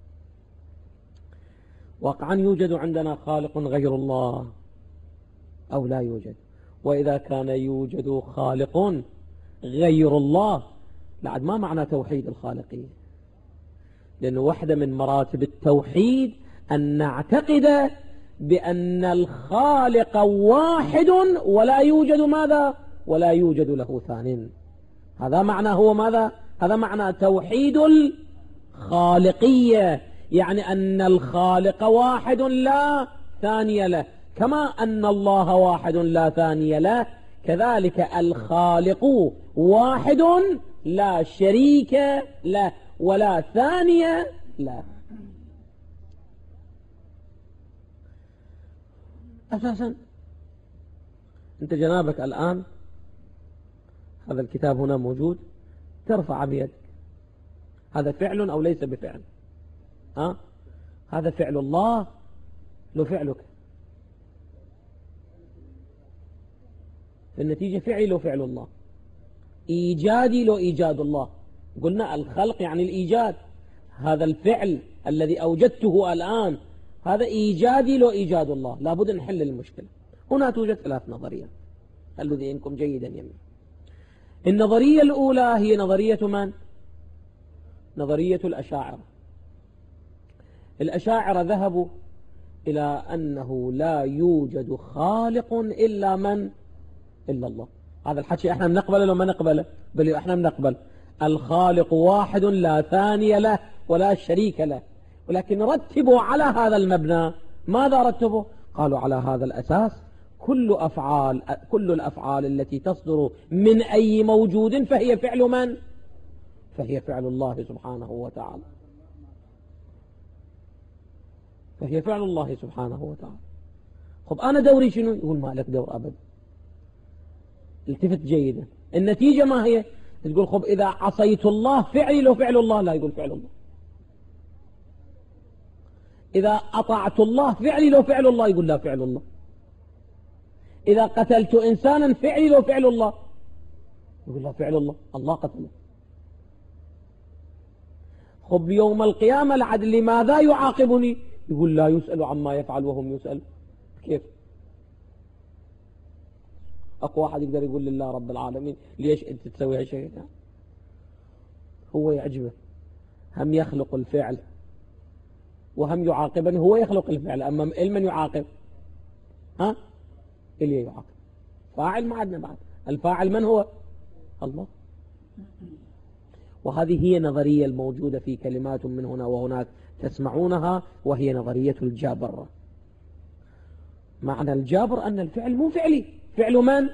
واقعا يوجد عندنا خالق غير الله أو لا يوجد؟ وإذا كان يوجد خالق غير الله، بعد ما معنى توحيد الخالقين؟ لأنه واحدة من مراتب التوحيد أن نعتقد بأن الخالق واحد ولا يوجد ماذا؟ ولا يوجد له ثان. هذا معنى هو ماذا؟ هذا معنى توحيد الخالقية، يعني أن الخالق واحد لا ثاني له، كما أن الله واحد لا ثاني له، كذلك الخالق واحد لا شريك له ولا ثاني له. أساسا أنت جنابك الآن هذا الكتاب هنا موجود، ترفع بيدك، هذا فعل أو ليس بفعل؟ هذا فعل الله لو فعلك؟ في النتيجة فعلي لو فعل الله، إيجادي لو إيجاد الله. قلنا الخلق يعني الإيجاد، هذا الفعل الذي أوجدته الآن هذا إيجادي لو إيجاد الله. لابد نحل المشكلة. هنا توجد 3 نظريات، خلوا ذهنكم جيدا يمين. النظرية الأولى هي نظرية من؟ نظرية الأشاعرة. الأشاعرة ذهبوا إلى أنه لا يوجد خالق إلا من؟ إلا الله. هذا الحكي احنا بنقبله لو ما نقبله؟ بل احنا بنقبل. الخالق واحد لا ثاني له ولا شريك له. ولكن رتبوا على هذا المبنى. ماذا رتبوا؟ قالوا على هذا الأساس كل الأفعال التي تصدر من أي موجود فهي فعل من؟ فهي فعل الله سبحانه وتعالى. فهي فعل الله سبحانه وتعالى. خب أنا دوري شنو؟ يقول ما لك دور أبدا. التفت جيدا. النتيجة ما هي؟ تقول خب إذا عصيت الله فعلي لو فعل الله؟ لا، يقول فعل الله. إذا أطعت الله فعلي لو فعل الله؟ يقول لا، فعل الله. إذا قتلت إنسانا فعلي لو فعل الله؟ يقول لا، فعل الله، الله قتله. خب يوم القيامة العدل لماذا يعاقبني؟ يقول لا يسأل عما يفعل وهم يسأل. كيف؟ أقوى واحد يقدر يقول لله رب العالمين ليش أنت تسوي هالشيء؟ هو يعجبه، هم يخلق الفعل وهم يعاقبني. هو يخلق الفعل، أما من يعاقب؟ اللي يعاقب فاعل. ما عندنا بعد الفاعل من هو؟ الله. وهذه هي نظرية الموجودة في كلمات من هنا وهناك تسمعونها، وهي نظرية الجابر. معنى الجابر أن الفعل مو فعلي، فعل من؟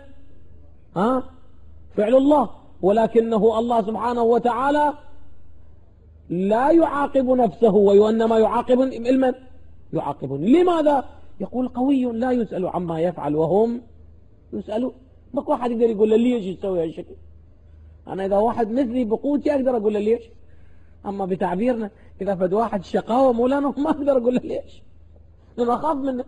فعل الله، ولكنه الله سبحانه وتعالى لا يعاقب نفسه وإنما يعاقب من يعاقبني. لماذا؟ يقول قوي لا يسأل عما يفعل وهم يسألون. بقى واحد يقدر يقول له ليش يسوي هالشكل؟ أنا إذا واحد مثلي بقوتي أقدر أقول له ليش، أما بتعبيرنا إذا فد واحد شقاوة مولانا ما أقدر أقول له ليش، لأن أخاف منه.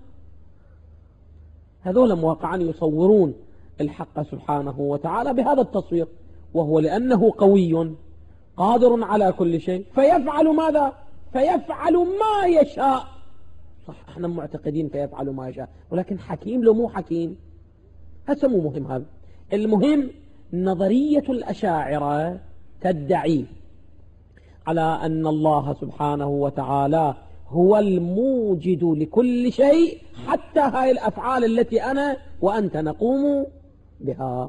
هذول واقعا يصورون الحق سبحانه وتعالى بهذا التصوير، وهو لأنه قوي قادر على كل شيء فيفعل ماذا؟ فيفعل ما يشاء. صح احنا معتقدين فيفعل ما يشاء، ولكن حكيم لو مو حكيم هسه مو مهم. هذا المهم نظرية الأشاعرة تدعي على أن الله سبحانه وتعالى هو الموجد لكل شيء، حتى هاي الأفعال التي أنا وأنت نقوم بها.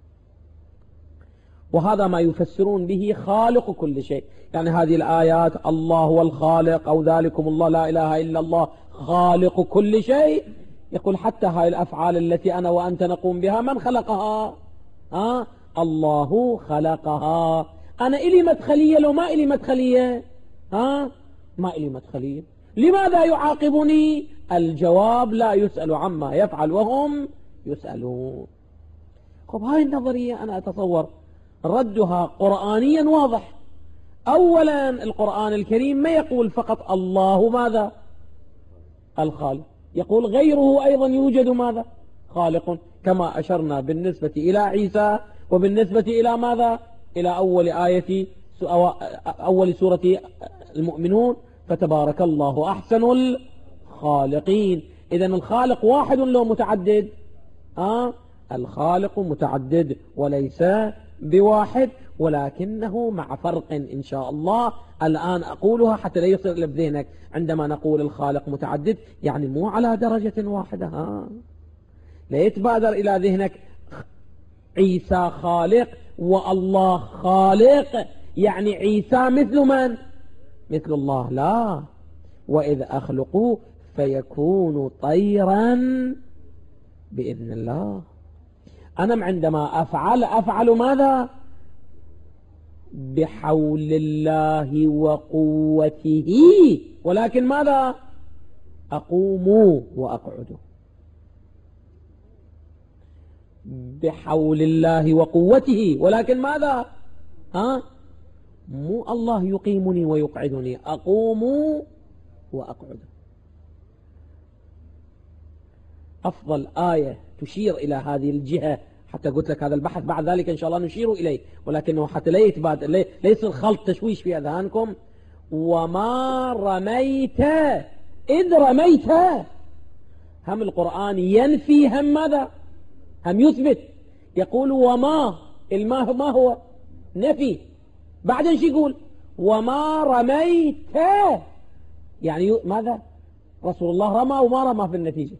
وهذا ما يفسرون به خالق كل شيء. يعني هذه الآيات الله هو الخالق أو ذلكم الله لا إله إلا الله خالق كل شيء، يقول حتى هاي الأفعال التي أنا وأنت نقوم بها من خلقها؟ الله خلقها. أنا إلي مدخلية لو ما إلي مدخلية؟ ما إلي مدخلية. لماذا يعاقبني؟ الجواب لا يسأل عما يفعل وهم يسألون. طب هاي النظرية أنا أتصور ردها قرآنيا واضح. أولا القرآن الكريم ما يقول فقط الله ماذا؟ الخالق، يقول غيره أيضا يوجد ماذا؟ خالق، كما أشرنا بالنسبة إلى عيسى وبالنسبة إلى ماذا؟ إلى أول سورة المؤمنون فتبارك الله أحسن الخالقين. إذن الخالق واحد لو متعدد؟ الخالق متعدد وليس بواحد، ولكنه مع فرق إن شاء الله الآن أقولها حتى لا يصير إلى بذهنك. عندما نقول الخالق متعدد يعني مو على درجة واحدة، لا يتبادر إلى ذهنك عيسى خالق والله خالق يعني عيسى مثل من؟ مثل الله، لا. وإذ أخلقوا فيكون طيرا بإذن الله. أنا عندما أفعل ماذا؟ بحول الله وقوته، ولكن ماذا؟ أقوم وأقعد بحول الله وقوته، ولكن ماذا؟ مو الله يقيمني ويقعدني، أقوم وأقعد. أفضل آية تشير إلى هذه الجهة، حتى قلت لك هذا البحث بعد ذلك إن شاء الله نشير إليه، ولكنه حتى لا يتبادل ليس الخلط تشويش في أذهانكم. وما رميت إذ رميت، هم القرآن ينفي هم ماذا؟ هم يثبت. يقول وما الماء ما هو؟ نفي. بعدين شو يقول؟ وما رميت، يعني ماذا؟ رسول الله رمى وما رمى في النتيجة.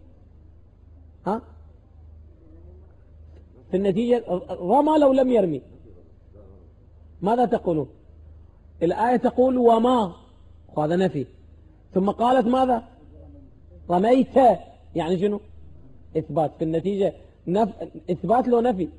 في النتيجة رمى لو لم يرمي. ماذا تقولون؟ الآية تقول وما، وهذا نفي، ثم قالت ماذا؟ رميت، يعني شنو؟ إثبات. في النتيجة إثبات لو نفي.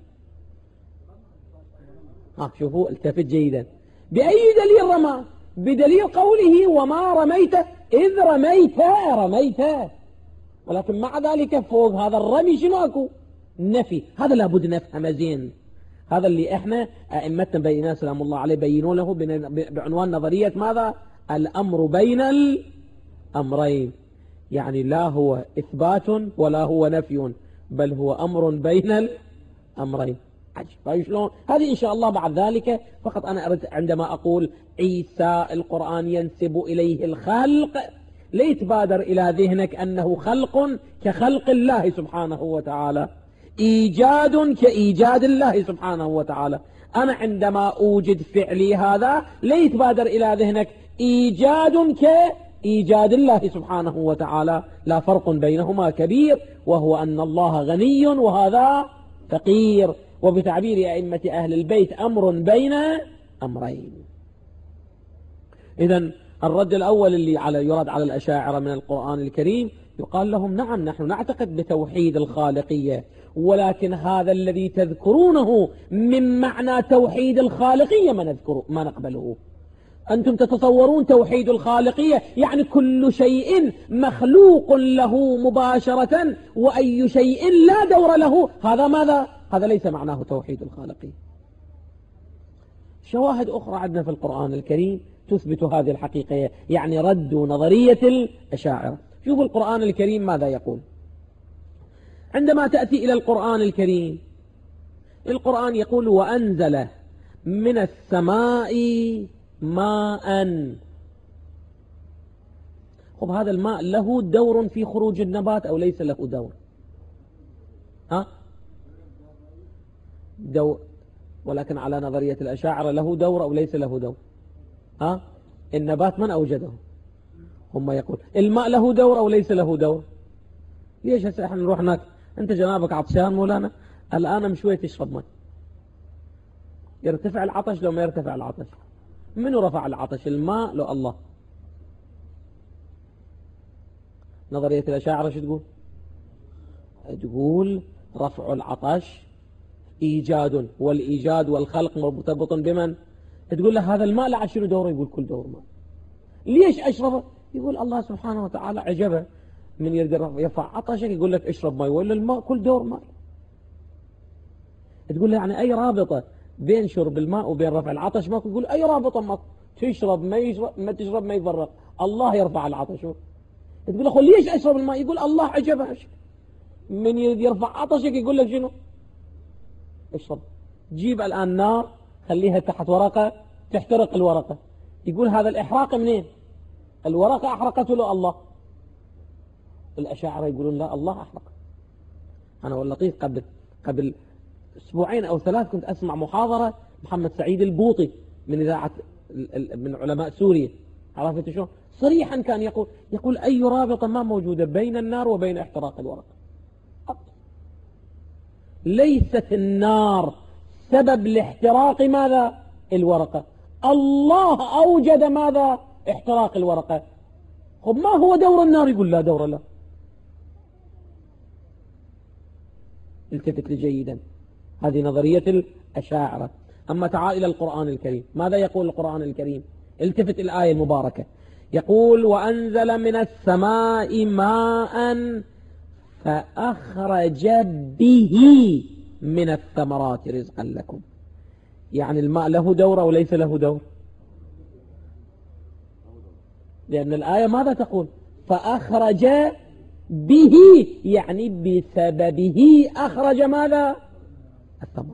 شوفوا التفت جيدا. بأي دليل رمى؟ بدليل قوله وما رميت إذ رميت، ولكن مع ذلك فوق هذا الرمي شنو أكو؟ نفي. هذا لابد نفهم زين. هذا اللي احنا ائمتنا بينا سلام الله عليه بينوا له بعنوان نظرية ماذا؟ الأمر بين الأمرين، يعني لا هو إثبات ولا هو نفي، بل هو أمر بين الأمرين. عجب شلون؟ هذه إن شاء الله بعد ذلك. فقط أنا أرد عندما أقول عيسى القرآن ينسب إليه الخلق ليتبادر إلى ذهنك أنه خلق كخلق الله سبحانه وتعالى، إيجاد كإيجاد الله سبحانه وتعالى. أنا عندما أوجد فعلي هذا ليتبادر إلى ذهنك إيجاد كإيجاد الله سبحانه وتعالى، لا فرق بينهما كبير، وهو أن الله غني وهذا فقير، وبتعبير أئمة أهل البيت أمر بين أمرين. إذن الرد الأول اللي يراد على الأشاعرة من القرآن الكريم يقال لهم نعم نحن نعتقد بتوحيد الخالقية، ولكن هذا الذي تذكرونه من معنى توحيد الخالقية ما نقبله. أنتم تتصورون توحيد الخالقية يعني كل شيء مخلوق له مباشرة وأي شيء لا دور له، هذا ماذا؟ هذا ليس معناه توحيد الخالقية. شواهد أخرى عندنا في القرآن الكريم تثبت هذه الحقيقة، يعني رد نظرية الأشاعرة. شوفوا القرآن الكريم ماذا يقول. عندما تأتي إلى القرآن الكريم، القرآن يقول وأنزل من السماء ماء. خب هذا الماء له دور في خروج النبات أو ليس له دور؟ دور، ولكن على نظرية الأشاعرة له دور أو ليس له دور؟ النبات من أوجده؟ هم يقول الماء له دور أو ليس له دور؟ ليش هسه احنا نروح هناك؟ أنت جنابك عطشان مولانا، الآن شوية تشرب ماء، يرتفع العطش لو ما يرتفع العطش؟ منو رفع العطش، الماء لو الله؟ نظرية الأشاعرة شو تقول؟ تقول رفع العطش إيجاد، والإيجاد والخلق مرتبط بمن؟ تقول له هذا الماء لا عشر دوره، يقول كل دور ماء. ليش أشربه؟ يقول الله سبحانه وتعالى عجبه من يقدر يرفع عطشك يقول لك اشرب ماء، ولا الماء كل دور ماء. تقول له يعني أي رابطة بين شرب الماء وبين رفع العطش ماكو؟ يقول أي رابطة ماكو، تشرب ما يشرب، ما تشرب ما يفرق، الله يرفع العطش. تقول له ليش أشرب الماء؟ يقول الله عجبه من يرفع عطشك يقول لك شنو؟ اشرب. جيب الآن نار خليها تحت ورقة تحترق الورقة، يقول هذا الإحراق منين؟ الورقة أحرقته له الله. الأشاعرة يقولون لا، الله أحرق. أنا واللطيف قبل أسبوعين أو 3 كنت أسمع محاضرة محمد سعيد البوطي من إذاعة من علماء سوريا، عرفت شو؟ صريحا كان يقول أي رابطة ما موجودة بين النار وبين احتراق الورقة. ليست النار سبب لاحتراق ماذا؟ الورقة. الله أوجد ماذا؟ احتراق الورقة. خب ما هو دور النار؟ يقول لا دور له. التفت لي جيدا، هذه نظرية الأشاعرة. أما تعال إلى القرآن الكريم، ماذا يقول القرآن الكريم؟ التفت الآية المباركة، يقول وأنزل من السماء ماء فأخرج به من الثمرات رزقا لكم. يعني الماء له دور أو ليس له دور؟ لأن الآية ماذا تقول؟ فأخرج به، يعني بسببه أخرج ماذا؟ الثمرات.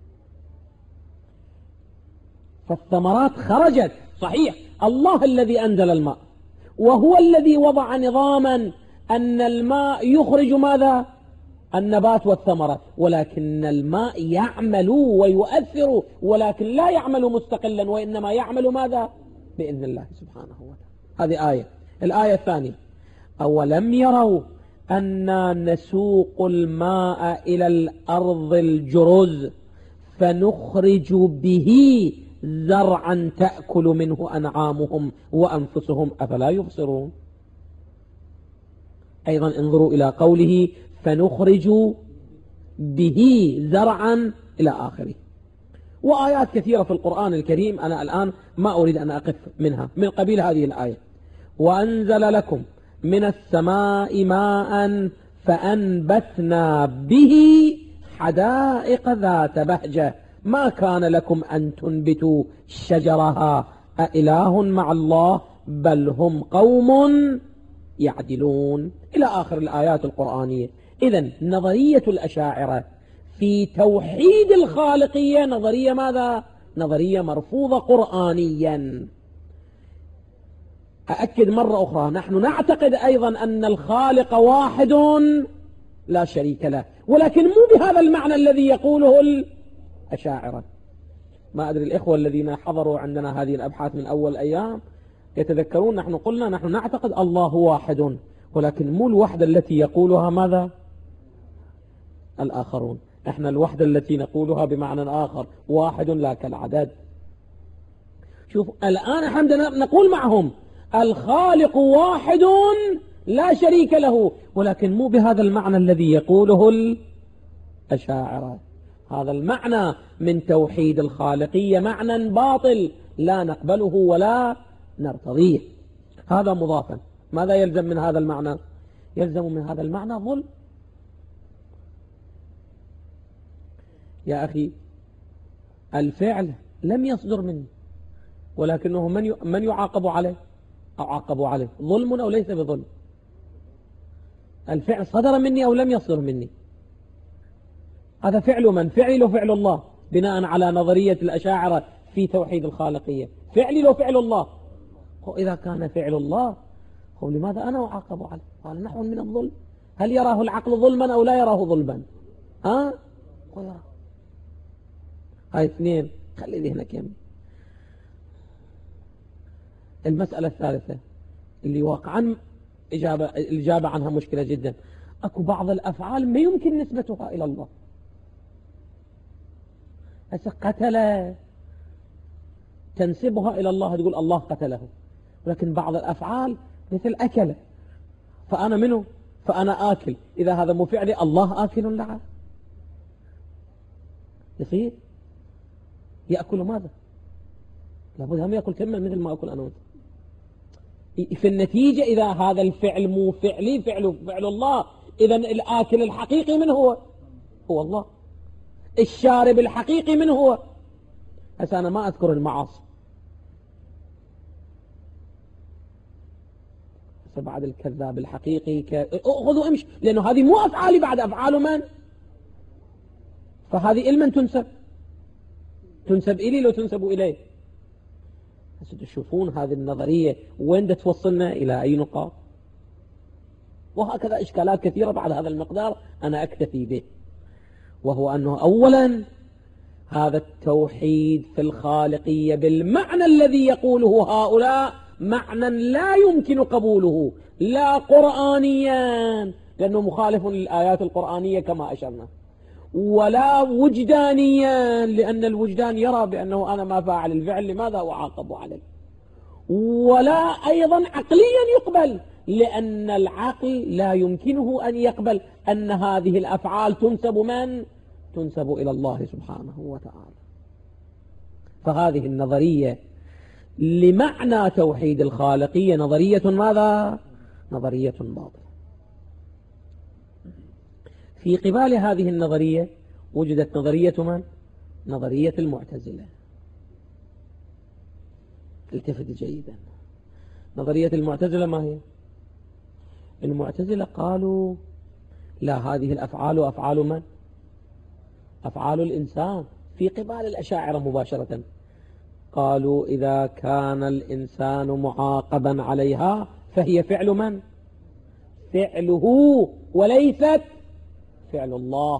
فالثمرات خرجت، صحيح الله الذي أنزل الماء، وهو الذي وضع نظاما أن الماء يخرج ماذا؟ النبات والثمرة، ولكن الماء يعمل ويؤثر، ولكن لا يعمل مستقلا، وإنما يعمل ماذا؟ بإذن الله سبحانه وتعالى. هذه آية. الآية الثانية أولم يروا أنا نسوق الماء إلى الأرض الجرز فنخرج به زرعا تأكل منه أنعامهم وأنفسهم أفلا يبصرون. أيضا انظروا إلى قوله فنخرج به زرعا إلى آخره. وآيات كثيرة في القرآن الكريم أنا الآن ما أريد أن أقف منها، من قبيل هذه الآية وأنزل لكم من السماء ماء فأنبتنا به حدائق ذات بهجة ما كان لكم أن تنبتوا شجرها أإله مع الله بل هم قوم يعدلون، إلى آخر الآيات القرآنية. إذن نظرية الأشاعرة في توحيد الخالقية نظرية ماذا؟ نظرية مرفوضة قرآنيا. أأكد مرة أخرى، نحن نعتقد أيضا أن الخالق واحد لا شريك له، ولكن مو بهذا المعنى الذي يقوله الأشاعرة. ما أدري الإخوة الذين حضروا عندنا هذه الأبحاث من أول أيام يتذكرون نحن قلنا نحن نعتقد الله واحد، ولكن مو الوحدة التي يقولها ماذا؟ الآخرون. احنا الوحدة التي نقولها بمعنى آخر، واحد لا كالعدد. شوف الآن احنا نقول معهم الخالق واحد لا شريك له، ولكن مو بهذا المعنى الذي يقوله الأشاعرة. هذا المعنى من توحيد الخالقية معنى باطل لا نقبله ولا نرتضيه. هذا مضافا. ماذا يلزم من هذا المعنى؟ يلزم من هذا المعنى ظلم. يا أخي الفعل لم يصدر مني، ولكنه من يعاقب عليه أو عاقبوا عليه، ظلم أو ليس بظلم؟ الفعل صدر مني أو لم يصدر مني؟ هذا فعل من؟ فعلي لو فعل الله، بناء على نظرية الأشاعرة في توحيد الخالقية. فعلي لو فعل الله. إذا كان فعل الله لماذا أنا أعاقب عليه؟ قال نحو من الظلم. هل يراه العقل ظلما أو لا يراه ظلما؟ يراه. هاي اثنين، خلي ذهنك يمي. المسألة الثالثة اللي واقعا الإجابة عنها مشكلة جدا. أكو بعض الأفعال ما يمكن نسبتها إلى الله. هسه قتل تنسبها إلى الله، تقول الله قتله، ولكن بعض الأفعال مثل أكل، فأنا منه؟ فأنا آكل، إذا هذا مو فعلي الله آكل لها. يصير يأكل ماذا؟ لابد هم يأكل تماما مثل ما أكل أنا وانت. في النتيجة إذا هذا الفعل مو فعلي، فعل الله، إذا الآكل الحقيقي من هو الله. الشارب الحقيقي من هو؟ هسه أنا ما أذكر المعاصي، هسه بعد الكذاب الحقيقي أخذوا أمشي، لأنه هذه مو أفعالي، بعد أفعال من؟ فهذه إلمن تنسب إلي لو تنسب إليه. هسه تشوفون هذه النظرية وين توصلنا إلى أي نقاط. وهكذا إشكالات كثيرة بعد هذا المقدار أنا أكتفي به، وهو أنه أولا هذا التوحيد في الخالقية بالمعنى الذي يقوله هؤلاء معنى لا يمكن قبوله، لا قرآنيا لأنه مخالف للآيات القرآنية كما أشرنا، ولا وجدانيا لأن الوجدان يرى بأنه أنا ما فاعل الفعل لماذا أعاقب عليه، ولا أيضا عقليا يقبل لأن العقل لا يمكنه أن يقبل أن هذه الأفعال تنسب إلى الله سبحانه وتعالى. فهذه النظرية لمعنى توحيد الخالقية نظرية ماذا؟ نظرية باطلة. في قبال هذه النظرية وجدت نظرية من؟ نظرية المعتزلة. التفت جيدا. نظرية المعتزلة ما هي؟ المعتزلة قالوا لا، هذه الأفعال أفعال من؟ أفعال الإنسان. في قبال الأشاعرة مباشرة قالوا إذا كان الإنسان معاقبا عليها فهي فعل من؟ فعله وليست فعل الله.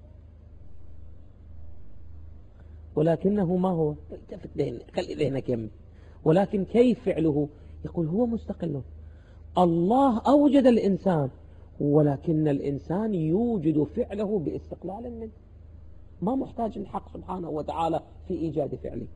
ولكنه ما هو؟ التفت خلي ذهنك يمي. ولكن كيف فعله؟ يقول هو مستقل. الله أوجد الإنسان، ولكن الإنسان يوجد فعله باستقلال منه، ما محتاج الحق سبحانه وتعالى في إيجاد فعله.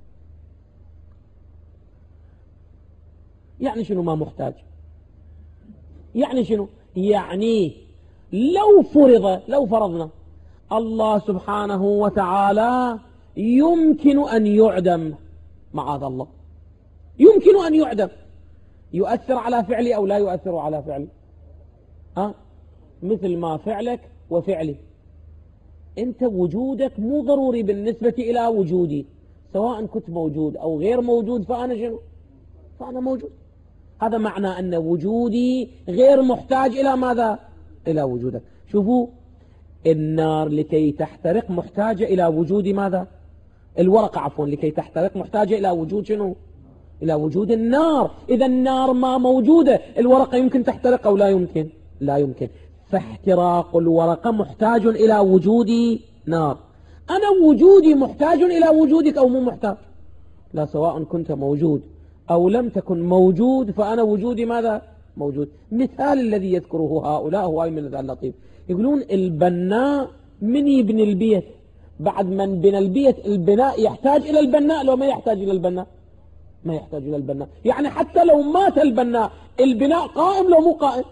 يعني شنو ما محتاج؟ يعني شنو؟ يعني لو فرضنا الله سبحانه وتعالى يمكن أن يعدم، معاذ الله، يمكن أن يعدم، يؤثر على فعلي أو لا يؤثر على فعلي؟ مثل ما فعلك وفعلي، أنت وجودك مو ضروري بالنسبة إلى وجودي، سواء كنت موجود أو غير موجود فأنا شنو؟ فأنا موجود. هذا معنى أن وجودي غير محتاج إلى ماذا؟ إلى وجودك. شوفوا النار لكي تحترق محتاجة إلى وجود ماذا؟ الورقة عفوا لكي تحترق محتاجة إلى وجود شنو؟ إلى وجود النار. إذا النار ما موجودة، الورقة يمكن تحترق أو لا يمكن؟ لا يمكن. فاحتراق الورقة محتاج إلى وجود نار. أنا وجودي محتاج إلى وجودك أو مو محتاج؟ لا، سواء كنت موجود أو لم تكن موجود فأنا وجودي ماذا؟ موجود. مثال الذي يذكره هؤلاء هو من ذا اللطيف. يقولون البناء من يبني البيت، بعد من بنى البيت البناء يحتاج إلى البناء لو ما يحتاج إلى البناء؟ ما يحتاج إلى البناء. يعني حتى لو مات البناء البناء قائم لو مو قائم.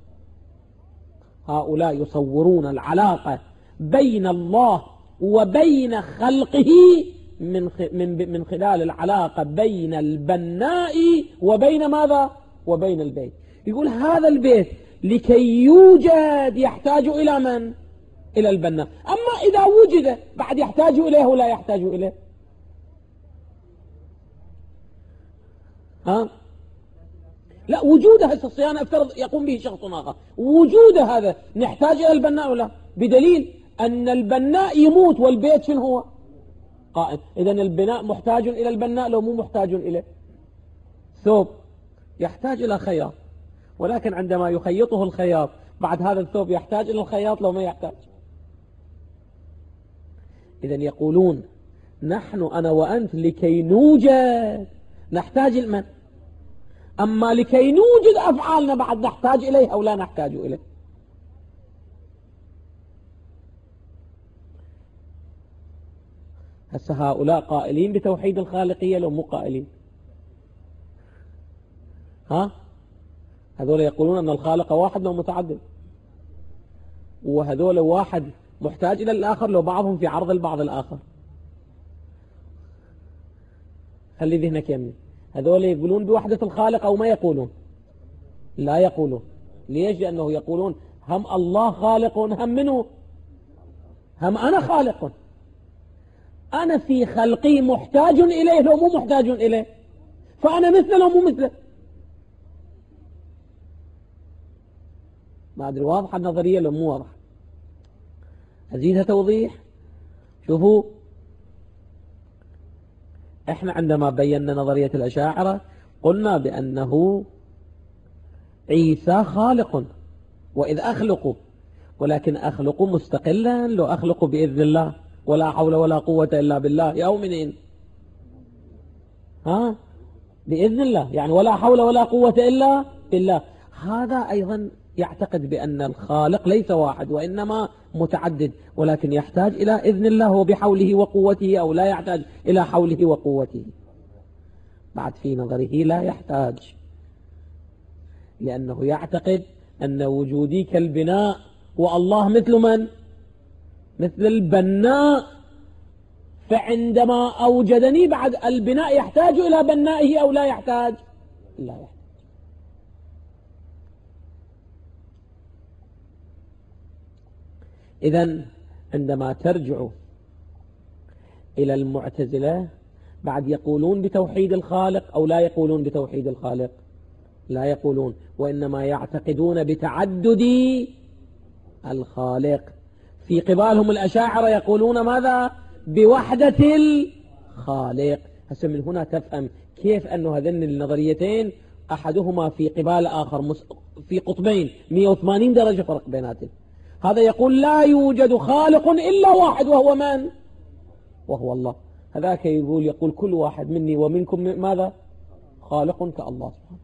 هؤلاء يصورون العلاقة بين الله وبين خلقه من خلال العلاقة بين البناء وبين ماذا؟ وبين البيت. يقول هذا البيت لكي يوجد يحتاج إلى من؟ إلى البناء. أما إذا وجد بعد يحتاج إليه ولا يحتاج إليه؟ ها؟ لا، وجود هذا الصيانة افترض يقوم به شخص آخر، وجود هذا نحتاج إلى البناء ولا؟ بدليل أن البناء يموت والبيت شنو هو؟ قائم. إذن البناء محتاج إلى البناء لو مو محتاج إليه. ثوب يحتاج إلى خياط، ولكن عندما يخيطه الخياط بعد هذا الثوب يحتاج إلى الخياط لو ما يحتاج. إذن يقولون نحن أنا وأنت لكي نوجد نحتاج المن، أما لكي نوجد أفعالنا بعد نحتاج إليه أو لا نحتاج إليه. هسه هؤلاء قائلين بتوحيد الخالقية لو مو قائلين؟ ها؟ هذول يقولون أن الخالق واحد لو متعدد، وهذول واحد محتاج إلى الآخر لو بعضهم في عرض البعض الآخر. خلي ذهنك يمني. هذول يقولون بوحدة الخالق أو ما يقولون؟ لا يقولون. ليش؟ لأنه يقولون هم الله خالق هم منه، هم أنا خالق، أنا في خلقي محتاج إليه لو مو محتاج إليه، فأنا مثله لو مو مثله. ما أدري واضحة النظرية لو مو واضحة؟ أزيدها توضيح. شوفوا، احنا عندما بينا نظرية الأشاعرة قلنا بأنه عيسى خالق وإذ أخلق، ولكن أخلق مستقلا لو أخلق بإذن الله ولا حول ولا قوة إلا بالله. يا منين؟ ها؟ بإذن الله، يعني ولا حول ولا قوة إلا بالله. هذا أيضا يعتقد بأن الخالق ليس واحد وإنما متعدد، ولكن يحتاج إلى إذن الله وبحوله وقوته أو لا يحتاج إلى حوله وقوته. بعد في نظره لا يحتاج، لأنه يعتقد أن وجودي كالبناء والله مثل من؟ مثل البناء، فعندما أوجدني بعد البناء يحتاج إلى بنائه أو لا يحتاج؟ لا يحتاج. إذن عندما ترجع إلى المعتزلة بعد يقولون بتوحيد الخالق أو لا يقولون بتوحيد الخالق؟ لا يقولون، وإنما يعتقدون بتعدد الخالق. في قبالهم الأشاعرة يقولون ماذا؟ بوحدة الخالق. هسه من هنا تفهم كيف أن هذين النظريتين أحدهما في قبال آخر في قطبين 180 درجة فرق بيناتهم. هذا يقول لا يوجد خالق إلا واحد وهو من؟ وهو الله. هذاك يقول كل واحد مني ومنكم ماذا؟ خالق كالله سبحانه.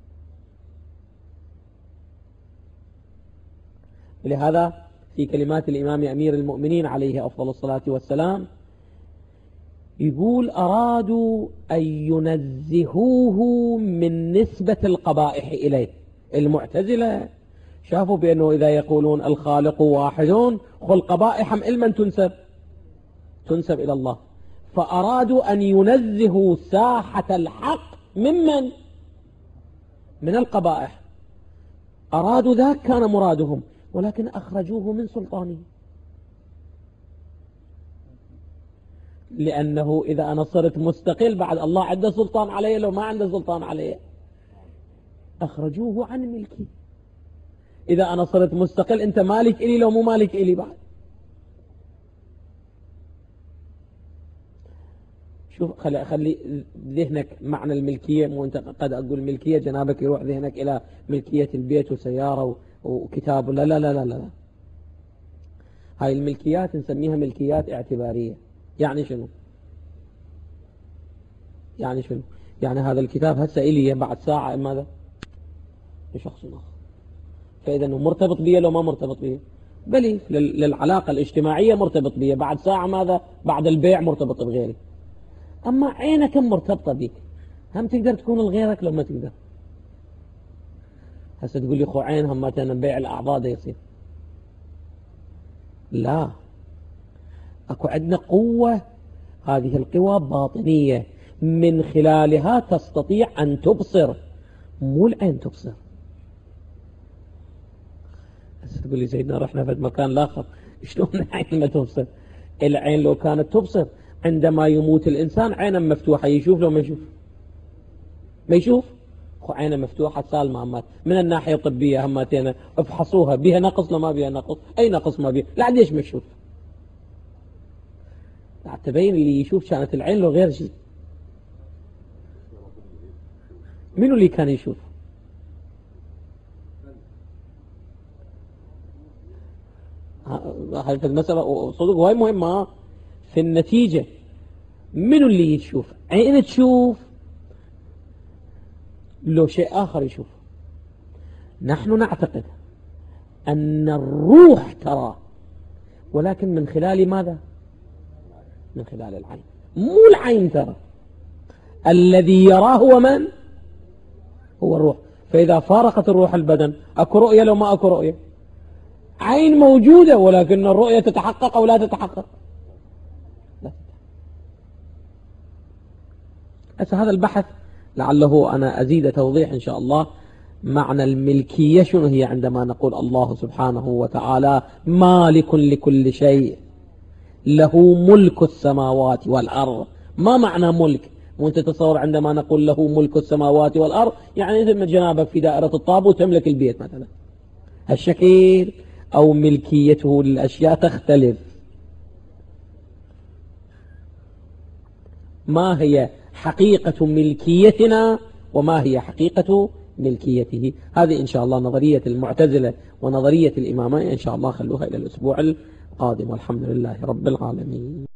ولهذا في كلمات الإمام أمير المؤمنين عليه أفضل الصلاة والسلام يقول أرادوا أن ينزهوه من نسبة القبائح إليه. المعتزلة شافوا بأنه إذا يقولون الخالق واحد القبائح لمن تنسب إلى الله، فأرادوا أن ينزهوا ساحة الحق ممن؟ من القبائح. أرادوا ذاك كان مرادهم، ولكن أخرجوه من سلطانه. لأنه إذا أنا صرت مستقل بعد الله عنده سلطان عليه لو ما عنده سلطان عليه، أخرجوه عن ملكي. إذا أنا صرت مستقل أنت مالك إلي لو مو مالك إلي بعد. شوف خلي ذهنك معنى الملكية، مو أنت قد أقول ملكية جنابك يروح ذهنك إلى ملكية البيت وسيارة وكتاب. لا لا لا لا لا، هاي الملكيات نسميها ملكيات اعتبارية. يعني شنو؟ يعني هذا الكتاب هسه إلي بعد ساعة ماذا؟ لشخص آخر. فإذا أنه مرتبط بي لو ما مرتبط بي؟ بلي للعلاقة الاجتماعية مرتبط بي، بعد ساعة ماذا؟ بعد البيع مرتبط بغيري. أما عينك مرتبطة بك، هم تقدر تكون لغيرك لو ما تقدر. هسه تقول لي خو عين هم مثلا بيع الأعضاء ده يصير؟ لا، أكو عندنا قوة. هذه القوى باطنية من خلالها تستطيع أن تبصر، مو العين تبصر. تقول لي سيدنا رحنا في مكان لاخر، شلون العين ما تبصر؟ العين لو كانت تبصر عندما يموت الإنسان عينه مفتوحة يشوف لو ما يشوف؟ ما يشوف. عينه مفتوحة سالمة مات. من الناحية الطبية هماتين افحصوها، بها نقص لما بها نقص، أي نقص ما بها، لا ليش ما يشوف؟ تبين اللي يشوف كانت العين له غير شيء. منو اللي كان يشوف؟ هذه المسألة صدق وايد مهمة في النتيجة. منو اللي يشوف؟ عين تشوف لو شيء آخر يشوف. نحن نعتقد أن الروح ترى، ولكن من خلال ماذا؟ من خلال العين، مو العين ترى. الذي يراه هو من؟ هو الروح. فإذا فارقت الروح البدن أكو رؤية لو ما أكو رؤية؟ عين موجودة ولكن الرؤية تتحقق أو لا تتحقق؟ لا. هذا البحث لعله أنا أزيد توضيح إن شاء الله. معنى الملكية شنو هي عندما نقول الله سبحانه وتعالى مالك لكل شيء، له ملك السماوات والأرض. ما معنى ملك؟ وانت تتصور عندما نقول له ملك السماوات والأرض يعني مثل ما جنابك في دائرة الطابوت تملك البيت مثلا، هالشكل، أو ملكيته للأشياء تختلف. ما هي حقيقة ملكيتنا وما هي حقيقة ملكيته؟ هذه إن شاء الله نظرية المعتزلة ونظرية الإمامين إن شاء الله خلوها إلى الأسبوع القادم، والحمد لله رب العالمين.